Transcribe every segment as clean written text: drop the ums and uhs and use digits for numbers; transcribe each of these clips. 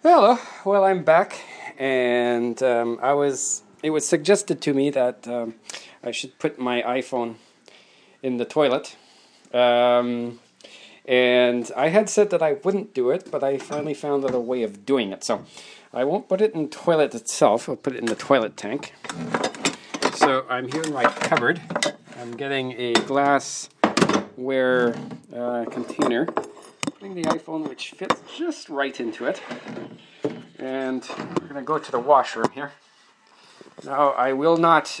Hello. Well, I'm back, and it was suggested to me that I should put my iPhone in the toilet. And I had said that I wouldn't do it, but I finally found out a way of doing it. So I won't put it in the toilet itself. I'll put it in the toilet tank. So I'm here in my cupboard. I'm getting a glassware container. Putting the iPhone, which fits just right into it. And we're going to go to the washroom here. Now, I will not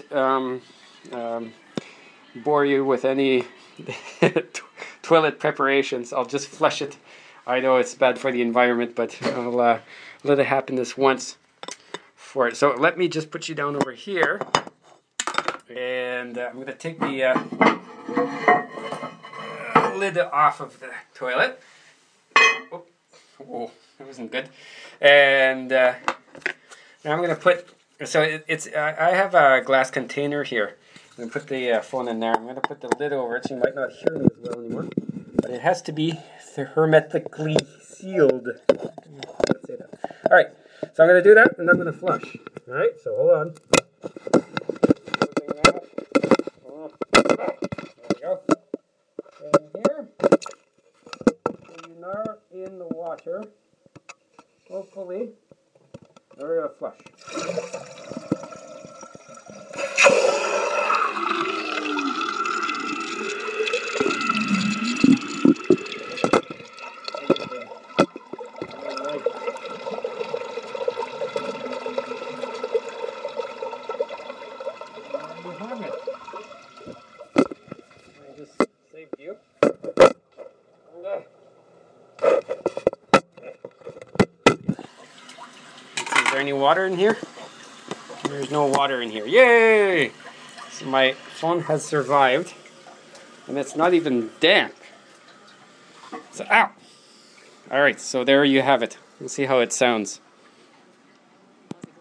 bore you with any toilet preparations. I'll just flush it. I know it's bad for the environment, but I'll let it happen this once for it. So let me just put you down over here. And I'm going to take the lid off of the toilet. Oh, that wasn't good. And now I'm going to put, so I have a glass container here. I'm going to put the phone in there. I'm going to put the lid over it, so you might not hear me as well anymore. But it has to be hermetically sealed. Alright, so I'm going to do that, and I'm going to flush. Alright, so hold on. There we go. And here, so you now in the water. Hopefully, we're going to flush. I just saved you. Is there any water in here? There's no water in here. Yay! So my phone has survived. And it's not even damp. So, ow! Alright, so there you have it. We'll see how it sounds.